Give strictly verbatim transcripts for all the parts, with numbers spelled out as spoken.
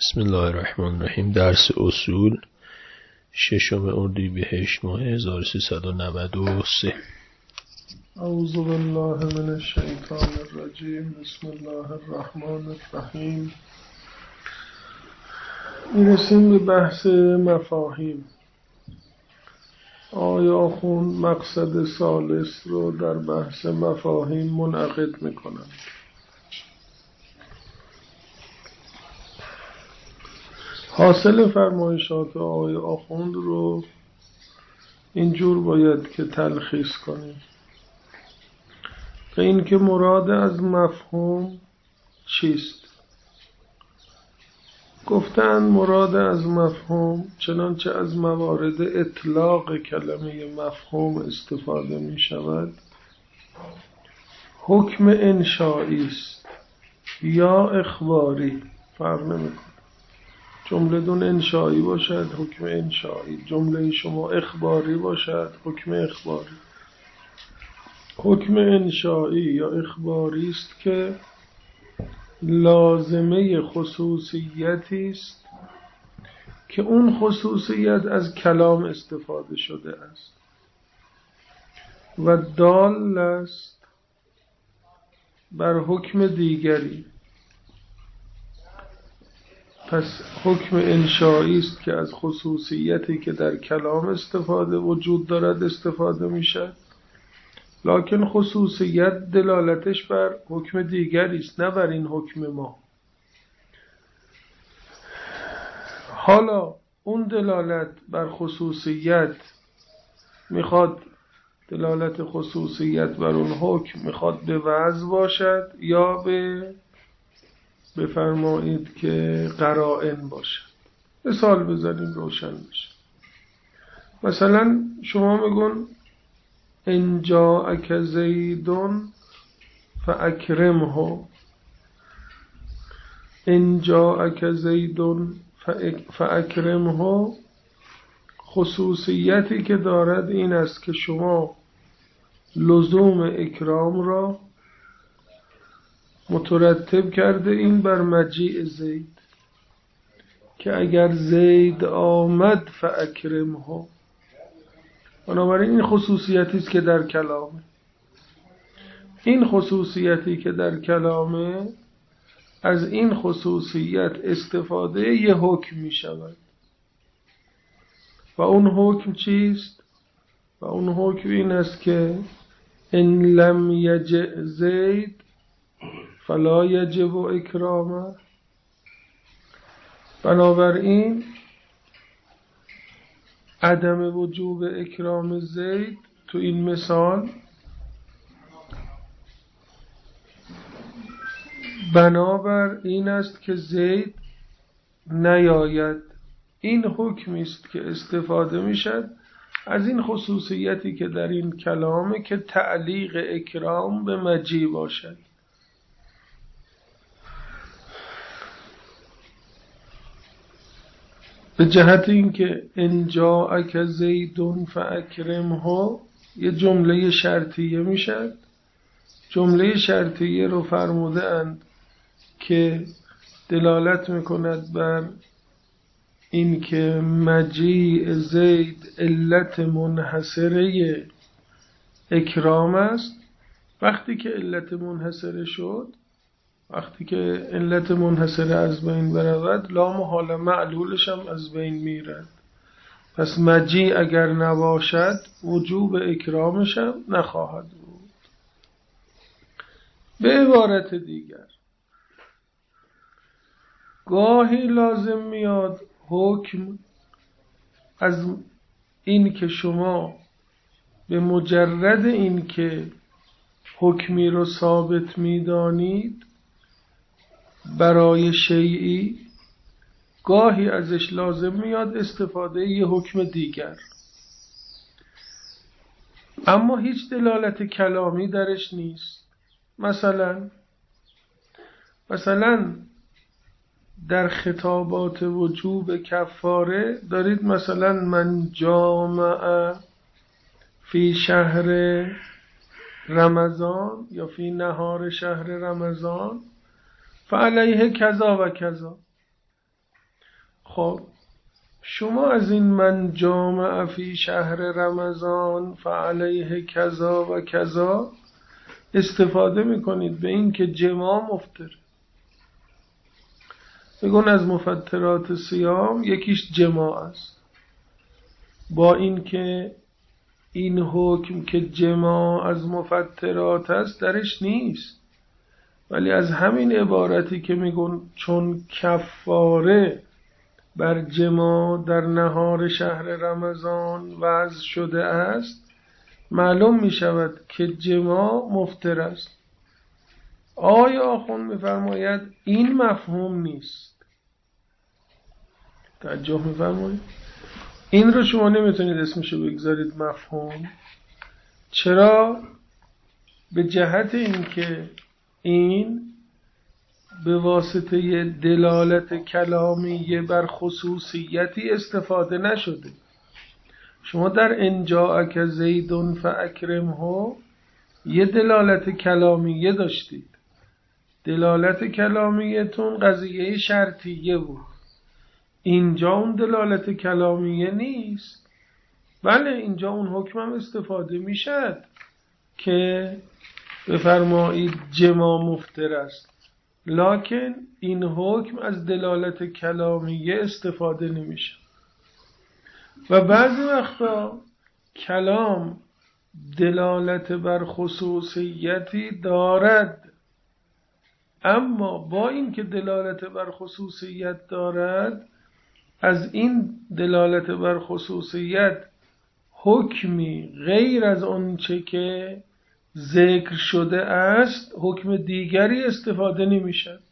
بسم الله الرحمن الرحیم. درس اصول ششم اردیبهشت ماه هزار و سیصد و نود و سه. اعوذ بالله من الشیطان الرجیم. بسم الله الرحمن الرحیم. میرسیم به بحث مفاهیم. آیا آخوند مقصد ثالث رو در بحث مفاهیم منعقد میکنند. حاصل فرمایشات آقای آخوند رو اینجور باید که تلخیص کنیم که این که مراد از مفهوم چیست. گفتن مراد از مفهوم چنانچه از موارد اطلاق کلمه مفهوم استفاده می شود حکم انشایی است یا اخباری، فرق نمی‌کنه. جمله دون انشایی باشد حکم انشایی، جمله شما اخباری باشد حکم اخباری. حکم انشایی یا اخباری است که لازمه خصوصیتی است که اون خصوصیت از کلام استفاده شده است و دال است بر حکم دیگری. پس حکم انشایی است که از خصوصیتی که در کلام استفاده وجود دارد استفاده میشه، لکن خصوصیت دلالتش بر حکم دیگری است، نه بر این حکم ما. حالا اون دلالت بر خصوصیت میخواد دلالت خصوصیت بر اون حکم میخواد به وضع باشد یا به بفرمایید که قرائن باشد. مثال بزنیم روشن بشه. مثلا شما میگون ان جاءک زید فاکرمه، ان جاءک زید فاکرمه، خصوصیتی که دارد این است که شما لزوم اکرام را مترتب کرده این بر مجیء زید، که اگر زید آمد فاکرمه. بنابراین این خصوصیتی است که در کلامه. این خصوصیتی که در کلامه، از این خصوصیت استفاده یه حکم می شود و اون حکم چیست؟ و اون حکم این است که ان لم یجئ زید فلا یجب اکرامه. بنابراین عدم وجوب اکرام زید تو این مثال بنابر این است که زید نیاید. این حکمی است که استفاده میشد از این خصوصیتی که در این کلامه که تعلیق اکرام به مجیء باشد. به جهت اینکه ان جاءک زید فاکرمه یه جمله شرطیه میشد. جمله شرطیه رو فرموده اند که دلالت میکند بر این که مجیء زید علت منحصره اکرام است. وقتی که علت منحصره شد، وقتی که علت منحصره از بین برود، لا محاله معلولش هم از بین میرد. پس مجیء اگر نباشد وجوب اکرامش هم نخواهد بود. به عبارت دیگر گاهی لازم میاد حکم از این که شما به مجرد این که حکمی رو ثابت میدانید برای شیئی، گاهی ازش لازم میاد استفاده یه حکم دیگر، اما هیچ دلالت کلامی درش نیست. مثلا مثلا در خطابات وجوب کفاره دارید مثلا من جامع فی شهر رمضان یا فی نهار شهر رمضان فعلیه کذا و کذا. خب شما از این من جامع فی شهر رمضان فعلیه کذا و کذا استفاده میکنید به این که جماع مفطر. بگون از مفطرات صیام یکیش جماع است، با این که این حکم که جماع از مفطرات است درش نیست، ولی از همین عبارتی که میگن چون کفاره بر جماع در نهار شهر رمضان وضع شده است معلوم می شود که جماع مفطر است. آیا آخوند می‌فرماید این مفهوم نیست؟ توجه می‌فرمایید؟ این رو شما نمیتونید اسمشو بگذارید مفهوم. چرا؟ به جهت اینکه این به واسطه دلالت کلامیه بر خصوصیتی استفاده نشده. شما در انجاءک زیدون فاکرمه یه دلالت کلامیه داشتید. دلالت کلامیتون قضیه شرطیه بود. اینجا اون دلالت کلامیه نیست. بله اینجا اون حکم هم استفاده میشد که بفرمایید جماع مفطر است، لکن این حکم از دلالت کلامیه استفاده نمیشه. و بعضی وقتا کلام دلالت بر خصوصیتی دارد، اما با این که دلالت بر خصوصیت دارد از این دلالت بر خصوصیت حکمی غیر از آنچه که ذکر شده است حکم دیگری استفاده نمیشد.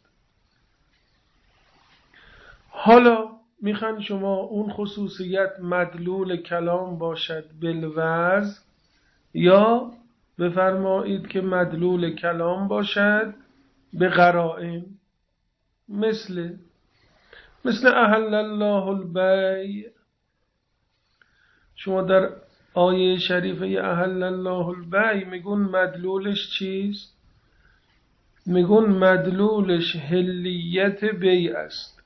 حالا میخوان شما اون خصوصیت مدلول کلام باشد بالوضع، یا بفرمایید که مدلول کلام باشد به قرائن، مثل مثل احل الله البیع. شما در آیه شریفه احل الله البیع میگون مدلولش چیست؟ میگون مدلولش حلیت بیع است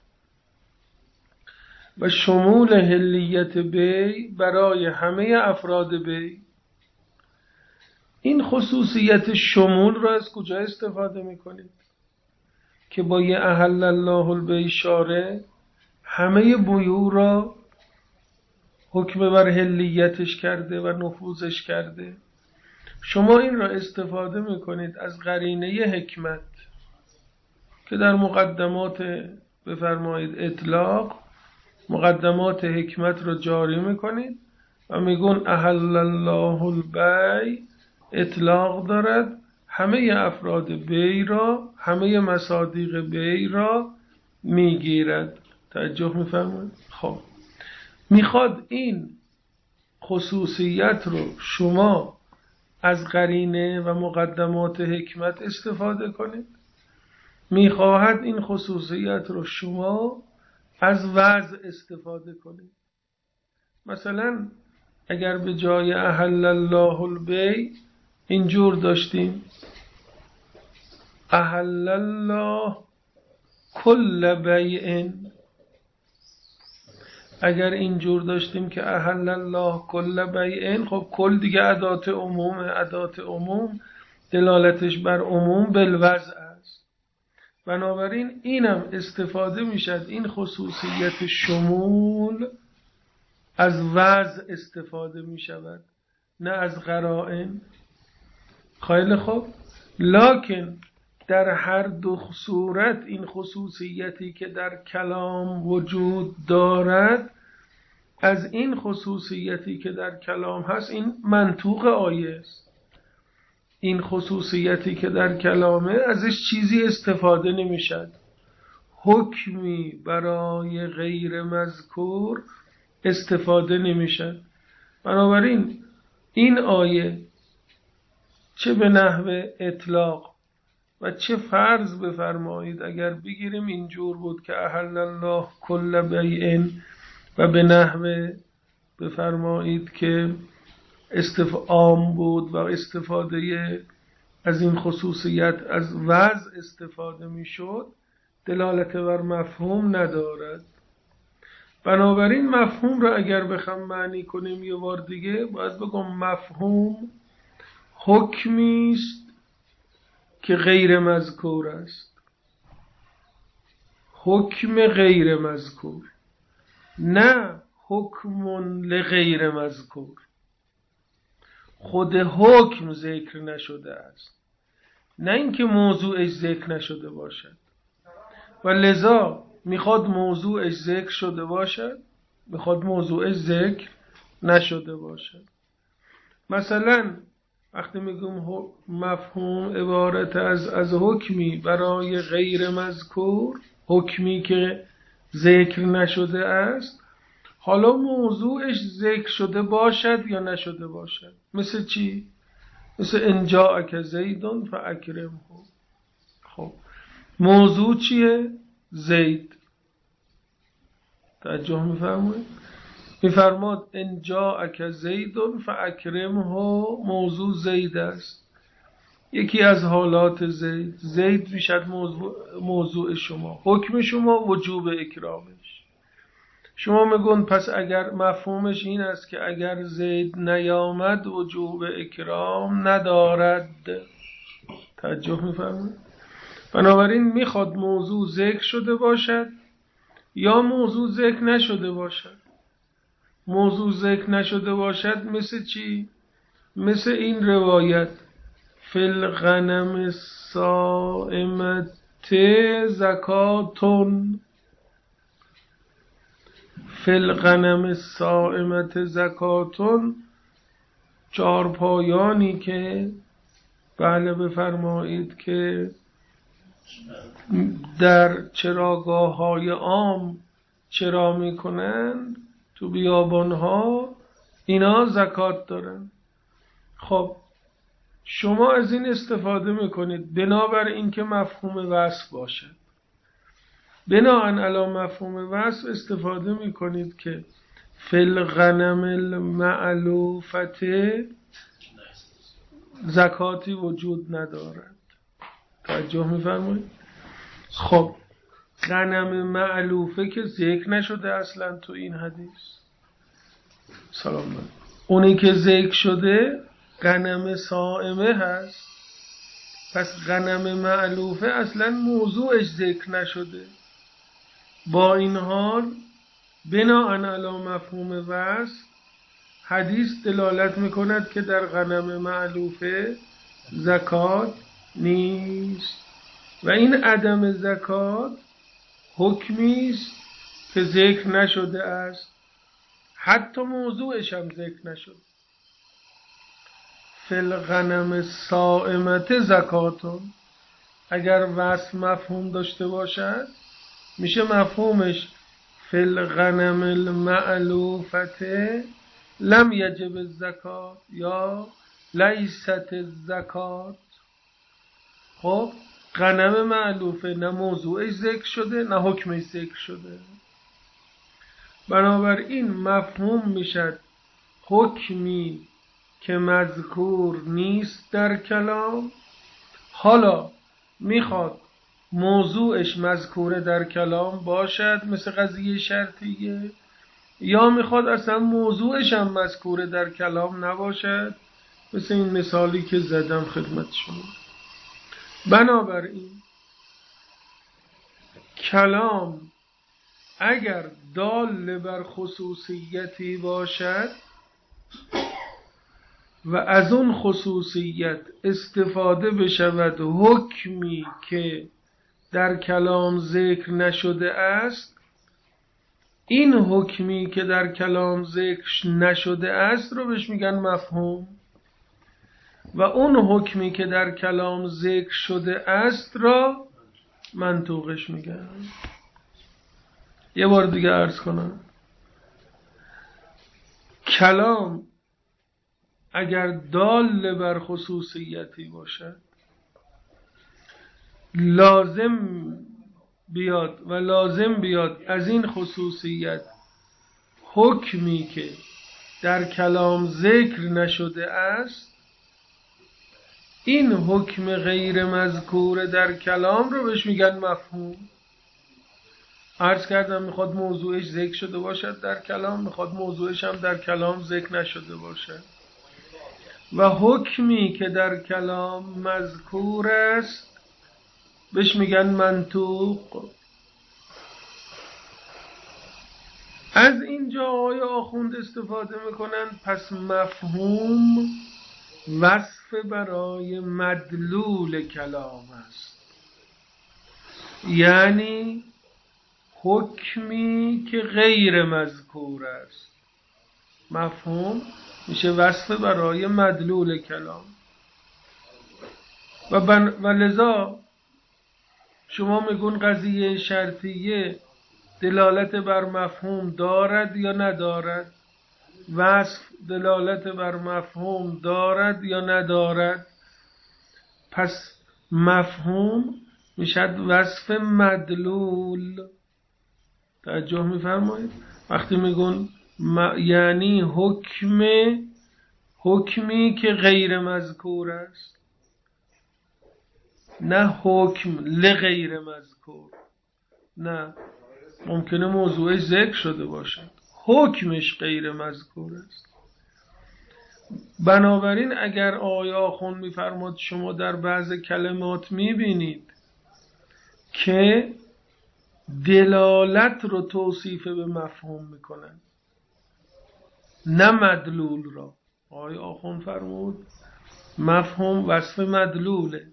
و شمول حلیت بیع برای همه افراد بیع. این خصوصیت شمول را از کجا استفاده میکنید؟ که با یه احل الله البیع شارع همه بیوع را حکم بر حلیتش کرده و نفوذش کرده. شما این را استفاده میکنید از قرینه حکمت که در مقدمات بفرمایید اطلاق مقدمات حکمت را جاری میکنید و میگون احل الله البیع اطلاق دارد، همه افراد بیع را، همه مصادیق بیع را میگیرد. توجه میفرمایید؟ خب میخواد این خصوصیت رو شما از قرینه و مقدمات حکمت استفاده کنید، میخواهد این خصوصیت رو شما از وضع استفاده کنید. مثلا اگر به جای احل الله البیع اینجور داشتیم احل الله کل بیع، اگر اینجور داشتیم که احل الله کل بیع، خب کل دیگه ادات عموم، ادات عموم دلالتش بر عموم بالوضع است. بنابراین اینم استفاده میشد، این خصوصیت شمول از وضع استفاده میشود نه از قرائن. خیلی خوب، لکن در هر دو صورت این خصوصیتی که در کلام وجود دارد از این خصوصیتی که در کلام هست این منطوق آیه است. این خصوصیتی که در کلامه ازش چیزی استفاده نمیشد، حکمی برای غیر مذکور استفاده نمیشد. بنابراین این آیه چه به نحو اطلاق و چه فرض بفرمایید اگر بگیریم اینجور بود که احل الله کل بیع و به نحو بفرمایید که استفعام بود و استفاده از این خصوصیت از وضع استفاده میشد، دلالت بر مفهوم ندارد. بنابراین مفهوم رو اگر بخوام معنی کنیم یه بار دیگه باید بگم مفهوم حکمی است که غیر مذکور است. حکم غیر مذکور، نه حکم لغیر مذکور. خود حکم ذکر نشده است، نه اینکه موضوعش ذکر نشده باشد. و لذا میخواد موضوعش ذکر شده باشد، میخواد موضوعش ذکر نشده باشد. مثلا وقتی میگم مفهوم عبارت از از حکمی برای غیر مذکور، حکمی که ذکر نشده است، حالا موضوعش ذکر شده باشد یا نشده باشد. مثل چی؟ مثل ان جاءک زید فاکرمه. خب موضوع چیه؟ زید. توجه میفرمایید؟ میفرماد ان جاءک زید فاکرمه، موضوع زید است. یکی از حالات زید، زید میشد موضوع, موضوع شما، حکم شما وجوب اکرامش. شما میگون پس اگر مفهومش این است که اگر زید نیامد وجوب اکرام ندارد. توجه میفرمایید؟ بنابراین میخواد موضوع ذکر شده باشد یا موضوع ذکر نشده باشد. موضوع ذکر نشده باشد مثل چی؟ مثل این روایت فی الغنم الصائمة زکاتون، فی الغنم الصائمة زکاتون، چارپایانی که بله بفرمایید که در چراگاه های عام چرا میکنند، تو بیابان ها، اینا زکات دارن. خب شما از این استفاده میکنید بنابر اینکه مفهوم وصف باشد. بناهن علی مفهوم وصف استفاده میکنید که فی الغنم المعلوفة زکاتی وجود ندارد. توجه میفرمایید؟ خب غنم معلوفه که ذکر نشده اصلا تو این حدیث. سلام علیکم. اونی که ذکر شده غنم صائمه هست. پس غنم معلوفه اصلا موضوعش ذکر نشده. با این حال بناءً علی مفهوم وصف حدیث دلالت میکند که در غنم معلوفه زکات نیست و این عدم زکات حکمی است که ذکر نشده است، حتی موضوعش هم ذکر نشده. فی الغنم الصائمة زکاتون، اگر وصف مفهوم داشته باشد میشه مفهومش فی الغنم المعلوفة لم یجب الزکات یا لیست الزکات. خب غنم معلوفه نه موضوعش ذکر شده نه حکمش ذکر شده. بنابراین مفهوم میشد حکمی که مذکور نیست در کلام، حالا میخواد موضوعش مذکوره در کلام باشد مثل قضیه شرطیه، یا میخواد اصلا موضوعش هم مذکوره در کلام نباشد مثل این مثالی که زدم خدمت شما. بنابراین کلام اگر دال بر خصوصیتی باشد و از اون خصوصیت استفاده بشود حکمی که در کلام ذکر نشده است، این حکمی که در کلام ذکر نشده است رو بهش میگن مفهوم، و اون حکمی که در کلام ذکر شده است را منطوقش میگن. یه بار دیگه عرض کنم، کلام اگر دال بر خصوصیتی باشد لازم بیاد و لازم بیاد از این خصوصیت حکمی که در کلام ذکر نشده است، این حکم غیر مذکور در کلام رو بهش میگن مفهوم. عرض کردم میخواد موضوعش ذکر شده باشد در کلام، میخواد موضوعش هم در کلام ذکر نشده باشد. و حکمی که در کلام مذکور است بهش میگن منطوق. از اینجا آقای آخوند استفاده میکنن پس مفهوم وصف برای مدلول کلام است، یعنی حکمی که غیر مذکور است. مفهوم میشه وصف برای مدلول کلام و, بن... و لذا شما میگون قضیه شرطیه دلالت بر مفهوم دارد یا ندارد، وصف دلالت بر مفهوم دارد یا ندارد. پس مفهوم میشد وصف مدلول. توجه میفرمایید وقتی میگون م... یعنی حکم حکمی که غیر مذکور است، نه حکم لغیر مذکور. نه، ممکنه موضوعش ذکر شده باشد، حکمش غیر مذکور است. بنابراین اگر آقای آخوند میفرماد شما در بعض کلمات میبینید که دلالت رو توصیف به مفهوم میکنن نه مدلول را، آقای آخوند فرمود مفهوم وصف مدلوله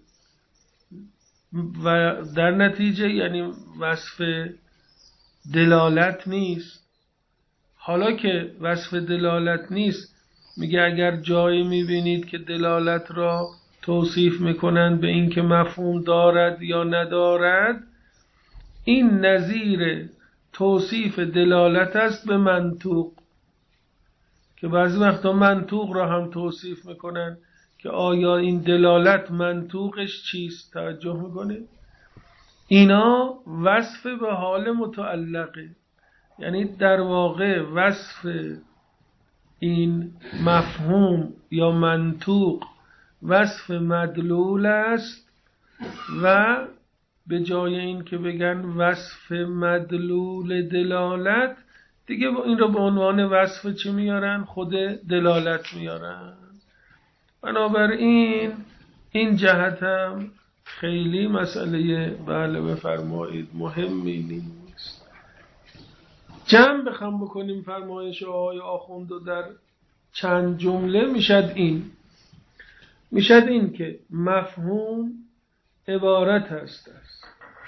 و در نتیجه یعنی وصف دلالت نیست. حالا که وصف دلالت نیست، میگه اگر جایی میبینید که دلالت را توصیف میکنن به این که مفهوم دارد یا ندارد، این نظیر توصیف دلالت است به منطوق، که بعضی وقتا منطوق را هم توصیف میکنن که آیا این دلالت منطوقش چیست. توجه میکنه اینا وصف به حال متعلقه، یعنی در واقع وصف این مفهوم یا منطوق وصف مدلول است و به جای این که بگن وصف مدلول دلالت دیگه این رو به عنوان وصف چی میارن؟ خود دلالت میارن. بنابراین این جهت هم خیلی مسئله بله بفرمایید مهمی نیست. جمع بخوام بکنیم فرمایش آقای آخوند و در چند جمله میشد این میشد این که مفهوم عبارت است است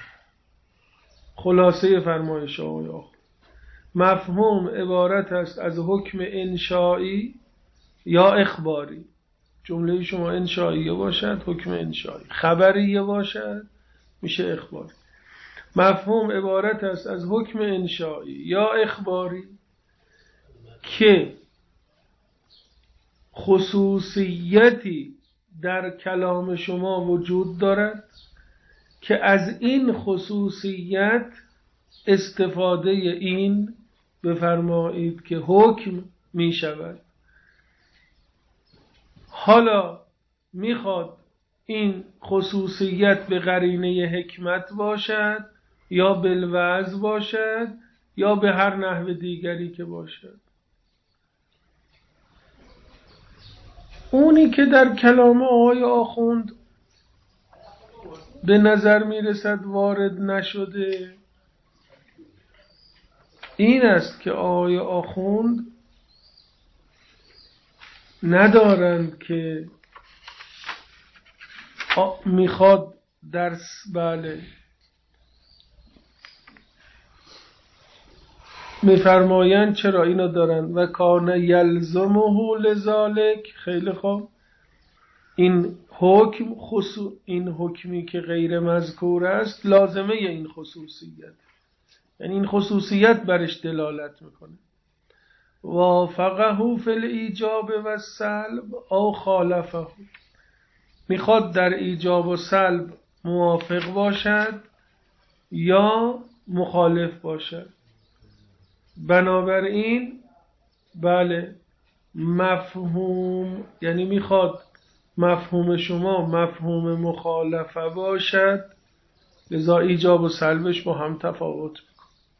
خلاصه فرمایش آقای آخوند، مفهوم عبارت است از حکم انشایی یا اخباری. جمله شما انشائیه باشد حکم انشایی، خبریه باشد میشه اخباری. مفهوم عبارت است از حکم انشایی یا اخباری که خصوصیتی در کلام شما وجود دارد که از این خصوصیت استفاده این بفرمایید که حکم می شود. حالا میخواد این خصوصیت به قرینه حکمت باشد یا بالوعظ باشد یا به هر نحو دیگری که باشد. اونی که در کلام آقای آخوند به نظر میرسد وارد نشده این است که آقای آخوند ندارند که میخواد درس بله میفرمایند چرا اینا دارن و کان یلزمه لذالک. خیلی خوب، این حکم خصوص این حکمی که غیر مذکور است لازمه این خصوصیت، یعنی این خصوصیت برش دلالت میکنه. وافقه فی الایجاب و السلب او خالفه، میخواد در ایجاب و سلب موافق باشد یا مخالف باشد. بنابراین بله مفهوم یعنی میخواد مفهوم شما مفهوم مخالفه باشد، لذا ایجاب و سلبش با هم تفاوت میکنه.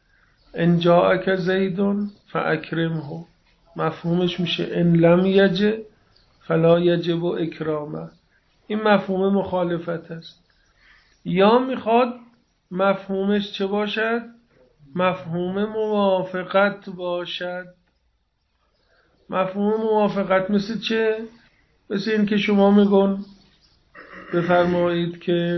ان جاءک زیدون فاکرمه، مفهومش میشه ان لم یجه فلا یجب اکرامه. این مفهوم مخالفت است. یا میخواد مفهومش چه باشد؟ مفهوم موافقت باشد. مفهوم موافقت مثل چه؟ مثل این که شما میگن بفرمایید که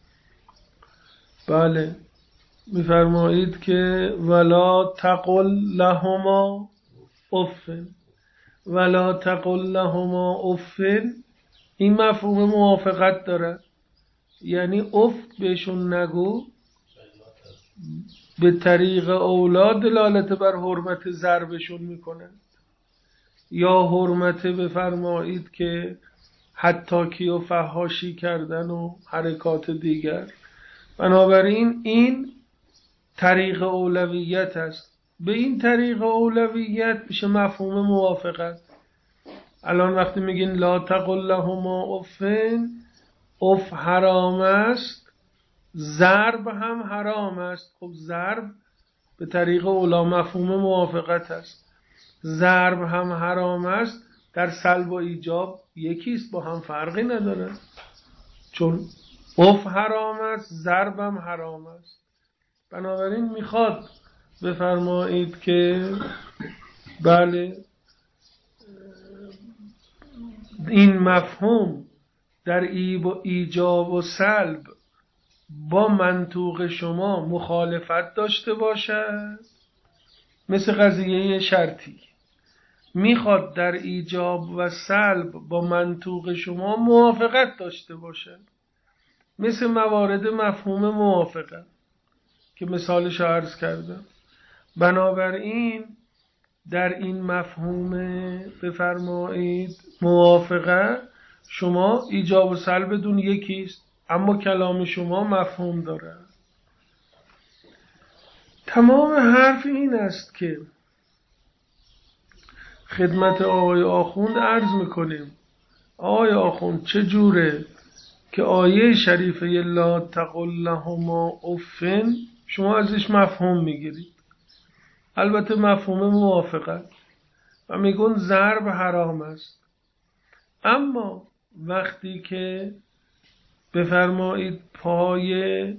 بله میفرمایید که ولا تقل لهما اف، ولا تقل لهما اف، این مفهوم موافقت داره، یعنی اف بهشون نگو. به طریق اولا دلالت بر حرمت ضربشون میکنه، یا حرمت بفرمایید که حتاکی و فحاشی کردن و حرکات دیگر. بنابراین این طریق اولویت است. به این طریق اولویت میشه مفهوم موافقت. الان وقتی میگین لا تقل لهما افن، اف حرام است، ضرب هم حرام است. خب ضرب به طریق اولا مفهوم موافقت است. ضرب هم حرام است، در سلب و ایجاب یکیست، با هم فرقی نداره، چون اف حرام است، ضرب هم حرام است. بنابراین میخواد بفرمایید که بله این مفهوم در ایجاب و سلب با منطوق شما مخالفت داشته باشد، مثل قضیه شرطی. میخواد در ایجاب و سلب با منطوق شما موافقت داشته باشد، مثل موارد مفهوم موافقت که مثالش عرض کردم. بنابراین در این مفهوم بفرمایید موافقه شما ایجاب و سلبتون یکیست، اما کلام شما مفهوم داره. تمام حرف این است که خدمت آقای آخوند عرض میکنیم آقای آخوند چجوره که آیه شریفه لا تقل لهما افن شما ازش مفهوم میگیرید، البته مفهوم موافقت، و میگن ضرب حرام است. اما وقتی که بفرمایید پای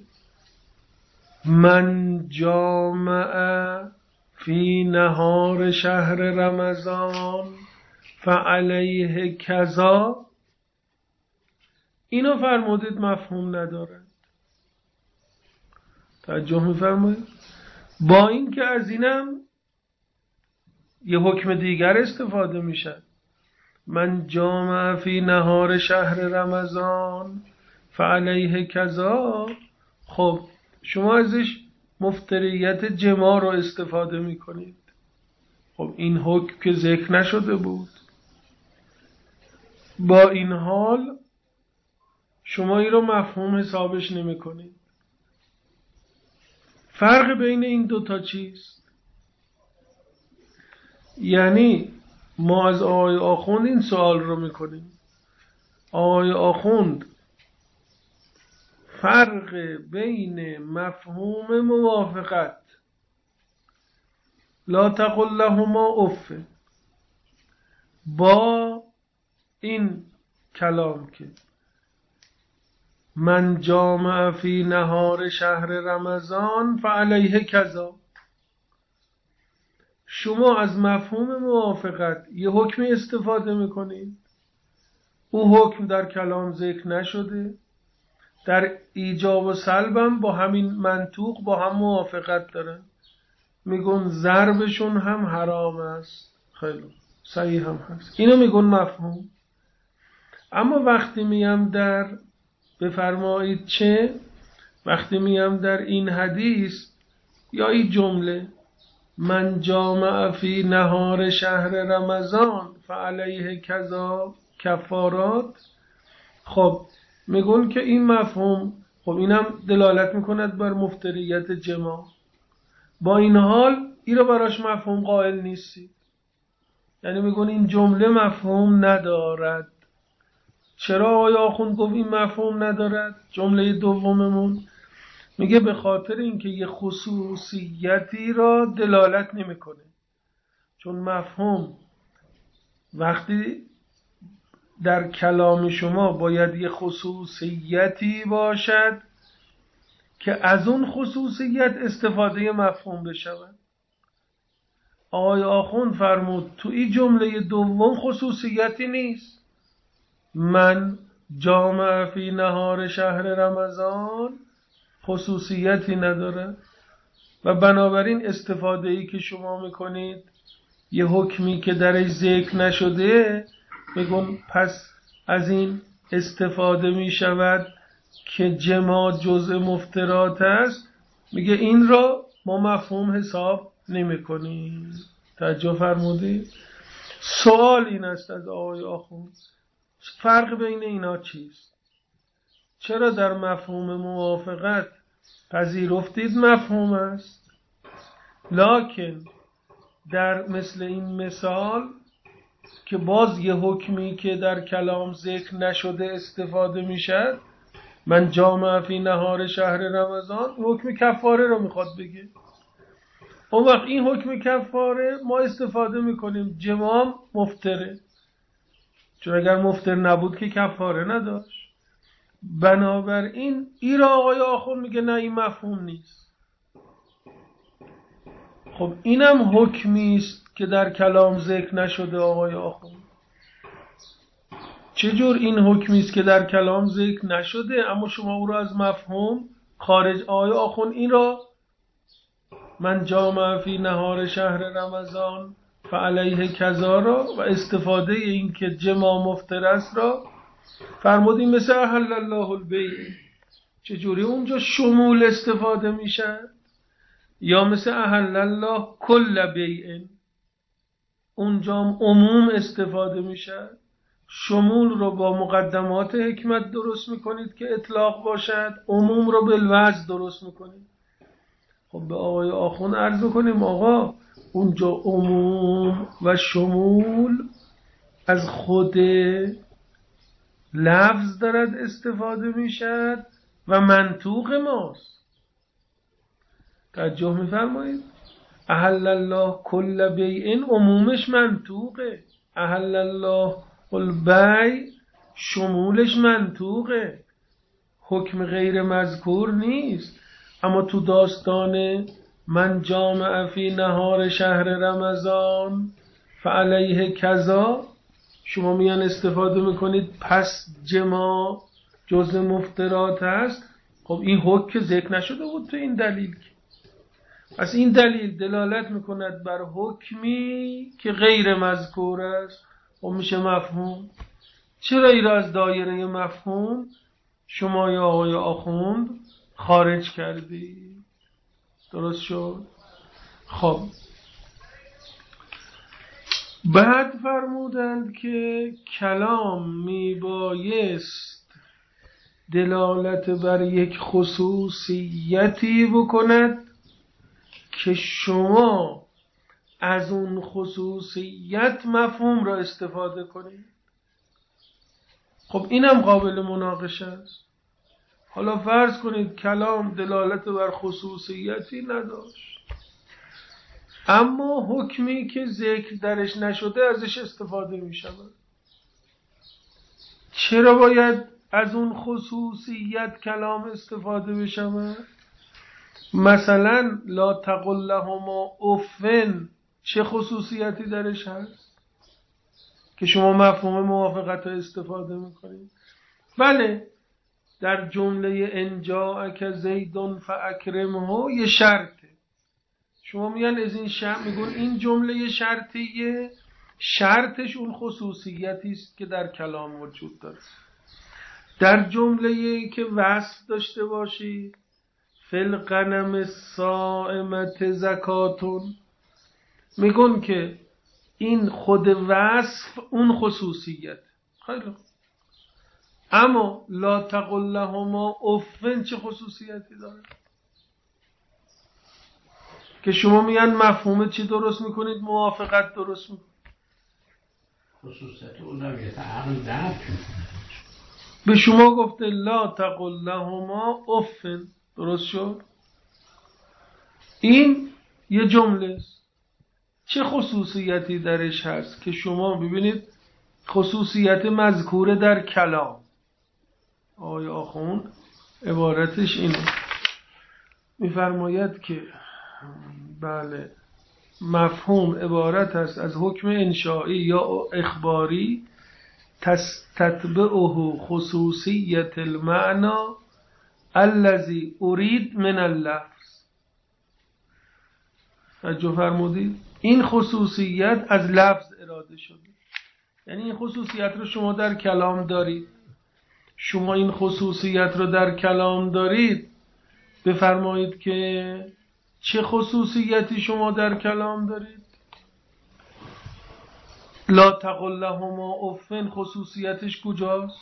من جامع فی نهار شهر رمضان فعلیه کذا، اینو فرمودید مفهوم نداره. توجه میفرمایید؟ با این که از اینم یه حکم دیگر استفاده میشه، من جامع فی نهار شهر رمضان فعلیه کذا، خب شما ازش مفتریت جماع رو استفاده میکنید. خب این حکم که ذکر نشده بود. با این حال شما این رو مفهوم حسابش نمی کنید. فرق بین این دوتا چیست؟ یعنی ما از آقای آخوند این سوال رو میکنیم، آقای آخوند فرق بین مفهوم موافقت لا تقل لهما اف با این کلام که من جامع فی نهار شهر رمضان فعلیه کذا، شما از مفهوم موافقت یه حکمی استفاده میکنید، او حکم در کلام ذکر نشده، در ایجاب و سلبم با همین منطوق با هم موافقت دارن، میگن ضربشون هم حرام است. خیلی صحیح هم هست، اینو میگن مفهوم. اما وقتی میم در بفرمایید چه وقتی میم در این حدیث یا این جمله من جامع فی نهار شهر رمضان فعلیه کذا کفارات، خب میگن که این مفهوم، خب اینم دلالت میکند بر مفتریت جماع. با این حال این رو براش مفهوم قائل نیستی، یعنی میگن این جمله مفهوم ندارد. چرا آقای آخوند گفت این مفهوم ندارد؟ جمله دوممون میگه به خاطر اینکه یه خصوصیتی را دلالت نمیکنه. چون مفهوم وقتی در کلام شما باید یه خصوصیتی باشد که از اون خصوصیت استفاده مفهوم بشود. آقای آخوند فرمود تو این جمله دوم خصوصیتی نیست. من جامع فی نهار شهر رمضان خصوصیتی نداره و بنابراین استفاده ای که شما میکنید یه حکمی که درش ذکر نشده، بگم پس از این استفاده میشود که جماع جزء مفترات است، میگه این را ما مفهوم حساب نمی کنیم. توجه فرمودید؟ سوال این است از آقای آخوند، فرق بین اینا چیست؟ چرا در مفهوم موافقت پذیرفتید مفهوم است، لکن در مثل این مثال که باز یه حکمی که در کلام ذکر نشده استفاده میشد، من جامع فی نهار شهر رمضان، حکم کفاره رو میخواد بگه. اون وقت این حکم کفاره ما استفاده میکنیم جماع مفتره، چون اگر مفتر نبود که کفاره نداشت. بنابراین این را آقای آخوند میگه نه این مفهوم نیست. خب اینم حکمی است که در کلام ذکر نشده آقای آخوند. چجور این حکمی است که در کلام ذکر نشده اما شما او را از مفهوم خارج؟ آقای آخوند این را من جامع فی نهار شهر رمضان فعلیه کذا را و استفاده این که جماع مفتر است را فرمودیم مثل احل الله البیع. چجوری اونجا شمول استفاده میشه؟ یا مثل احل الله کل بیع، اونجا عموم استفاده میشه. شمول رو با مقدمات حکمت درست میکنید که اطلاق باشد، عموم رو بالوجه درست میکنید. خب به آقای آخوند عرض میکنیم آقا اونجا عموم و شمول از خود لفظ دارد استفاده میشد و منطوق ماست. توجه میفرمایید؟ احل الله کل بیع عمومش منطوقه، احل الله البیع شمولش منطوقه، حکم غیر مذکور نیست. اما تو داستان من جامع فی نهار شهر رمضان فعلیه کذا شما میان استفاده میکنید پس جماع جزء مفترات هست. خب این حکم ذکر نشده بود تو این دلیل. پس این دلیل دلالت میکند بر حکمی که غیر مذکور است و میشه مفهوم. چرا این را از دایره مفهوم شما یا آقای آخوند خارج کردی؟ درست شد؟ خب بعد فرمودند که کلام میبایست دلالت بر یک خصوصیتی بکند که شما از اون خصوصیت مفهوم را استفاده کنید. خب اینم قابل مناقشه است. حالا فرض کنید کلام دلالت بر خصوصیتی نداشت اما حکمی که ذکر درش نشده ازش استفاده می شود. چرا باید از اون خصوصیت کلام استفاده بشود؟ مثلا لا تقل لهما اف، چه خصوصیتی درش هست که شما مفهوم موافقت رو استفاده میکنید؟ بله در جمله ان جاءک زید فاکرمه یه شرطه. شما میان از این شرط میگون این جمله شرطیه، شرطش اون خصوصیتی است که در کلام وجود داره. در جمله که وصف داشته باشید فل غنم الصائمة زکاتون، میگن که این خود وصف اون خصوصیت. خیلی اما لا تقل لهما اف چه خصوصیتی داره که شما میان مفهوم چی درست میکنید؟ موافقت درست میکنید. خصوصیت اولویت عقل درک میکنه. به شما گفته لا تقل لهما اف، درست شد؟ این یه جمله است. چه خصوصیتی درش هست که شما ببینید خصوصیت مذکوره در کلام. آیا آخوند عبارتش اینه، میفرماید که بله مفهوم عبارت است از حکم انشائی یا اخباری تستتبعه خصوصیت المعنی الذي اريد من اللفظ. توجه فرمودید؟ این خصوصیت از لفظ اراده شده. یعنی این خصوصیت رو شما در کلام دارید. شما این خصوصیت رو در کلام دارید، بفرمایید که چه خصوصیتی شما در کلام دارید؟ لا تقل لهما اف، خصوصیتش کجاست؟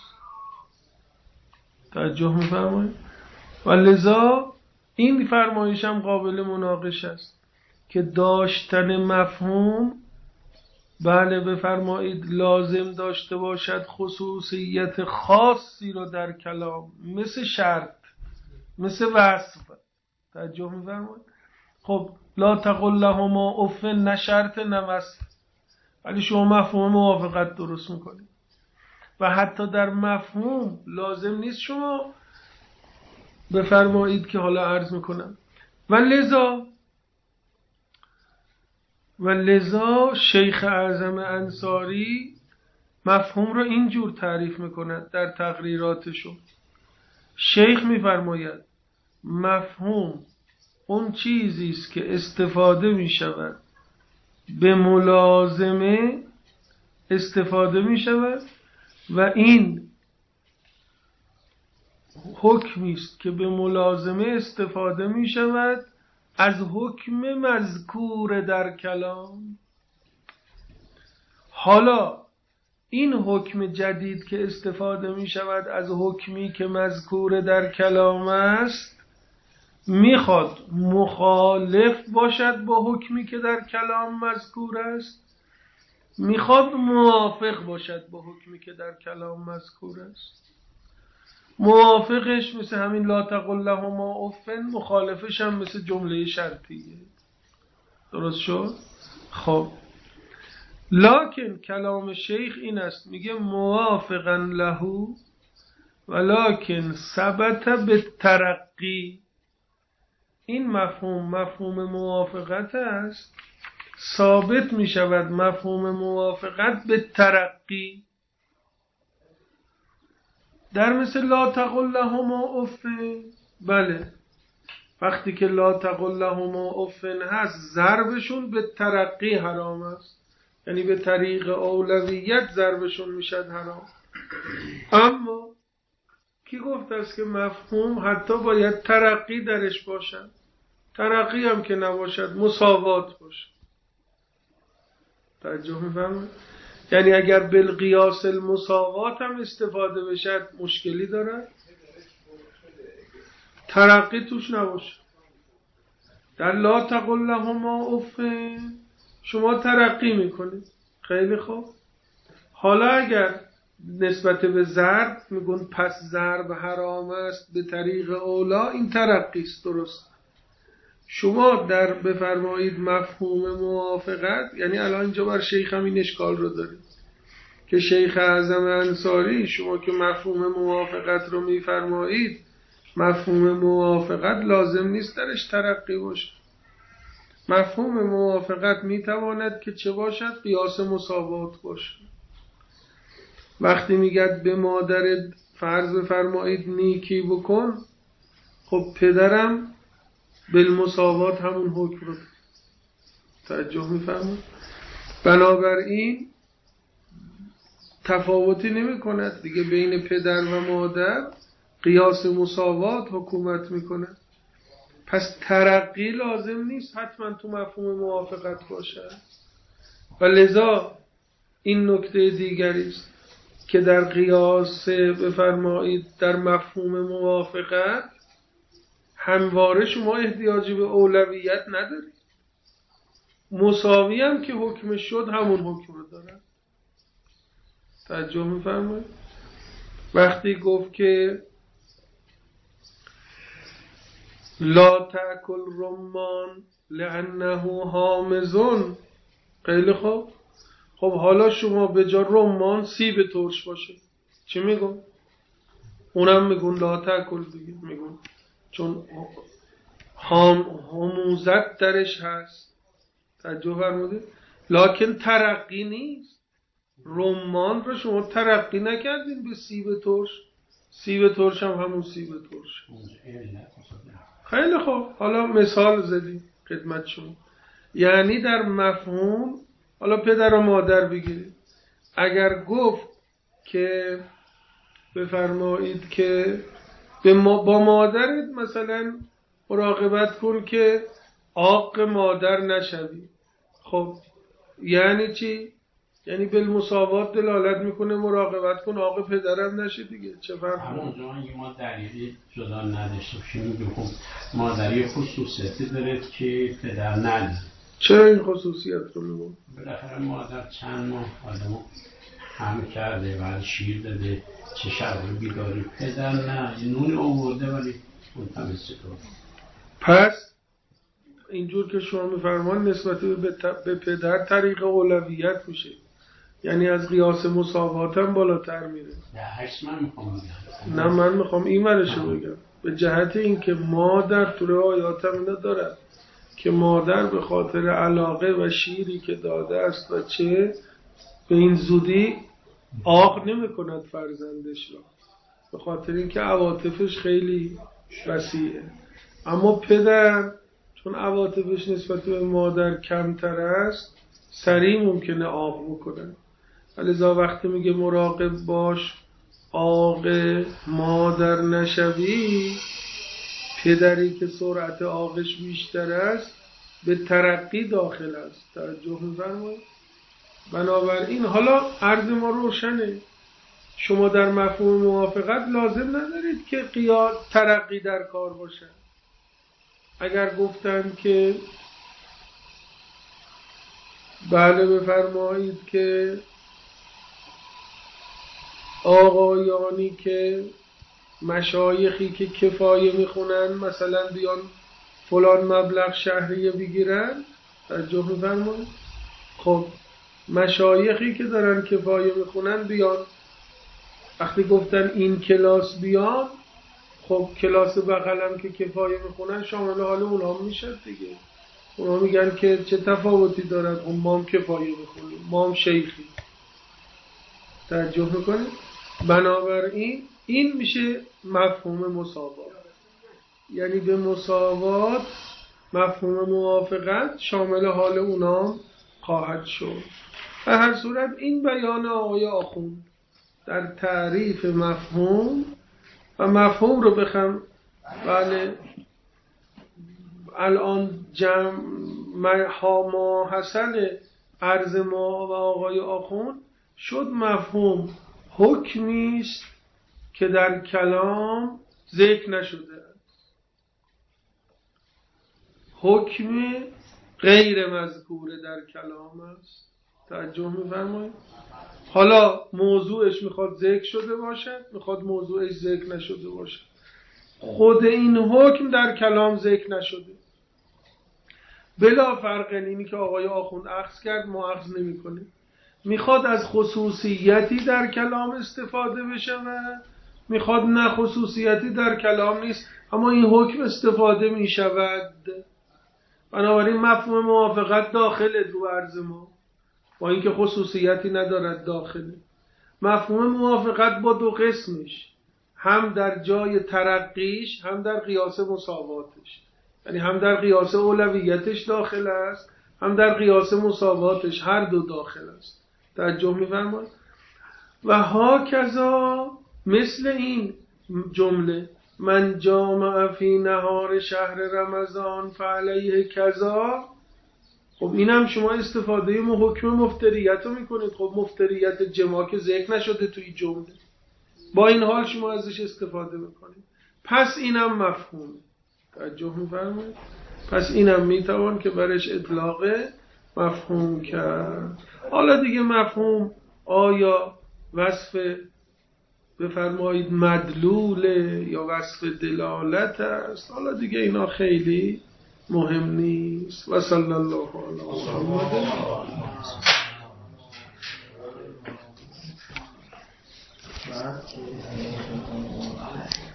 توجه می‌فرمایید؟ و لذا این فرمایش هم قابل مناقشه است که داشتن مفهوم بله بفرمایید لازم داشته باشد خصوصیت خاصی رو در کلام، مثل شرط، مثل وصف. توجه می‌فرمایید؟ خب لا تقل لهما اف نه شرط نه وصف، ولی شما مفهوم موافقت درست میکنید و حتی در مفهوم لازم نیست شما بفرمایید که حالا عرض میکنم و لذا و لذا شیخ اعظم انصاری مفهوم رو اینجور تعریف میکند در تقریراتشون. شیخ میفرماید مفهوم اون چیزی است که استفاده میشود به ملازمه استفاده میشود و این حکمی است که به ملازمه استفاده میشود از حکم مذکور در کلام. حالا این حکم جدید که استفاده می شود از حکمی که مذکور در کلام است میخواد مخالف باشد با حکمی که در کلام مذکور است، میخواد موافق باشد با حکمی که در کلام مذکور است. موافقش مثل همین لا تقل لهما اف، مخالفش هم مثل جمله شرطیه. درست شد؟ خب لکن کلام شیخ این است، میگه موافقا له ولکن ثبت بالترقی. این مفهوم مفهوم موافقت است، ثابت می شود مفهوم موافقت به ترقی. در مثل لا تقل لهما اف، بله وقتی که لا تقل لهما اف هست ضربشون به ترقی حرام است، یعنی به طریق اولویت ضربشون میشد حرام. اما کی گفته است که مفهوم حتی باید ترقی درش باشد؟ ترقی هم که نباشد مساوات باشد. توجه می‌فرمایید؟ یعنی اگر بالقیاس المساوات هم استفاده بشد مشکلی داره، ترقی توش نباشه. در لا تقل لهما اف شما ترقی میکنید، خیلی خوب. حالا اگر نسبت به ضرب میگن پس ضرب حرام است به طریق اولا، این ترقی است، درست. شما در بفرمایید مفهوم موافقت، یعنی الان اینجا بر شیخ هم این اشکال رو دارید که شیخ اعظم انصاری شما که مفهوم موافقت رو میفرمایید، مفهوم موافقت لازم نیست درش ترقی باشه. مفهوم موافقت میتواند که چه باشد؟ قیاس مساوات باشه. وقتی میگد به مادر فرض بفرمایید نیکی بکن، خب پدرم بالمساوات همون حکم رو توجه میفرمایید. بنابراین تفاوتی نمی کند دیگه بین پدر و مادر، قیاس مساوات حکومت میکنه. پس ترقی لازم نیست حتما تو مفهوم موافقت باشه و لذا این نکته دیگری است که در قیاس بفرمایید در مفهوم موافقت همواره شما احتیاجی به اولویت ندارید. مساوی هم که حکم شد همون حکم رو داره. توجه میفرمایید؟ وقتی گفت که لا تأکل رمان لأنه حامضون. خیلی خوب. خب حالا شما به جا رمان سیب ترش باشه چی میگن؟ اونم میگن لا تأکل دیگه، میگن چون هم هموزت درش هست. توجه فرمودید؟ لکن ترقی نیست. رمان رو شما ترقی نکردین به سیب ترش. سیب ترش هم همون سیب ترش. خیلی خوب. حالا مثال زدیم خدمت شما. یعنی در مفهوم، حالا پدر و مادر بگیرید، اگر گفت که بفرمایید که به ما با مادرت مثلا مراقبت کن که عاق مادر نشوی، خب یعنی چی؟ یعنی بالمساوات دلالت میکنه مراقبت کن عاق پدرم نشه دیگه. چه فرق کنه؟ همونجا اگه ما دلیلی جدا نداشته باشیم میگیم خب مادری خصوصیتی داره که پدر نداره. چرا این خصوصیت رو میگم؟ بالاخره مادر چند ماه آدمو هم کرده و شیر داده، چه شب رو بیداری. پدر نه، نون آورده ولی منتمسه کنه. پس اینجور که شما میفرمان نسبت به, ت... به پدر طریق اولویت میشه، یعنی از قیاس مساوات هم بالاتر میره. هشت من میخوام بگم، نه من میخوام این ورشو بگم، به جهت اینکه مادر تو روایات هم اینا دارد که مادر به خاطر علاقه و شیری که داده است و چه به این زودی عاق نمی کند فرزندش را، به خاطر اینکه عواطفش خیلی وسیعه. اما پدر چون عواطفش نسبت به مادر کمتر است سریع ممکنه عاق بکنه. لذا وقتی میگه مراقب باش عاق مادر نشوی، پدری که سرعت عاقش بیشتر است به ترقی داخل است. توجه می‌فرمایید؟ بنابراین حالا عرض ما روشنه، شما در مفهوم موافقت لازم ندارید که قیاس ترقی در کار باشه. اگر گفتن که بله بفرمایید که آقایانی که مشایخی که کفایه میخونن مثلا بیان فلان مبلغ شهریه بگیرن، توجه میفرمایید؟ خب مشایخی که دارن کفایه میخونن بیان، وقتی گفتن این کلاس بیان، خب کلاس بغلم که کفایه میخونن شامل حال اونا میشه دیگه. اونا میگن که چه تفاوتی دارد، اون ما هم کفایه میخونیم، ما هم شیخی. توجه میکنید؟ بنابراین این میشه مفهوم مساوات، یعنی به مساوات مفهوم موافقت شامل حال اونا خواهد شد. به هر صورت این بیان آقای آخوند در تعریف مفهوم و مفهوم رو بخوام بله الان جمع ها ما حسن عرض ما و آقای آخوند شد مفهوم حکمی است که در کلام ذکر نشده است، حکم غیر مذکوره در کلام است. توجه می‌فرمایید؟ حالا موضوعش میخواد ذکر شده باشد، میخواد موضوعش ذکر نشده باشد، خود این حکم در کلام ذکر نشده. بلا فرق اینی که آقای آخوند اخذ کرد ما اخذ نمی کنیم. میخواد از خصوصیتی در کلام استفاده بشه و میخواد نه خصوصیتی در کلام نیست اما این حکم استفاده میشود. بنابراین مفهوم موافقت داخل رو عرض ما با اینکه خصوصیتی ندارد داخله. مفهوم موافقت با دو قسمش، هم در جای ترقیش هم در قیاس مساواتش، یعنی هم در قیاس اولویتش داخل است هم در قیاس مساواتش، هر دو داخل است. توجه می‌فرمایید؟ و هاکذا مثل این جمله من جامع فی نهار شهر رمضان فعلیه کذا، خب اینم شما استفاده م حکم مفتریت رو میکنید. خب مفتریت جماع که ذکر نشده توی جمله، با این حال شما ازش استفاده میکنید، پس اینم مفهوم. توجه میفرمایید؟ پس اینم میتوان که برش اطلاق مفهوم کرد. حالا دیگه مفهوم آیا وصف بفرمایید مدلول یا وصف دلالت است. حالا دیگه اینا خیلی مهم نیست. و صلی الله علی محمد.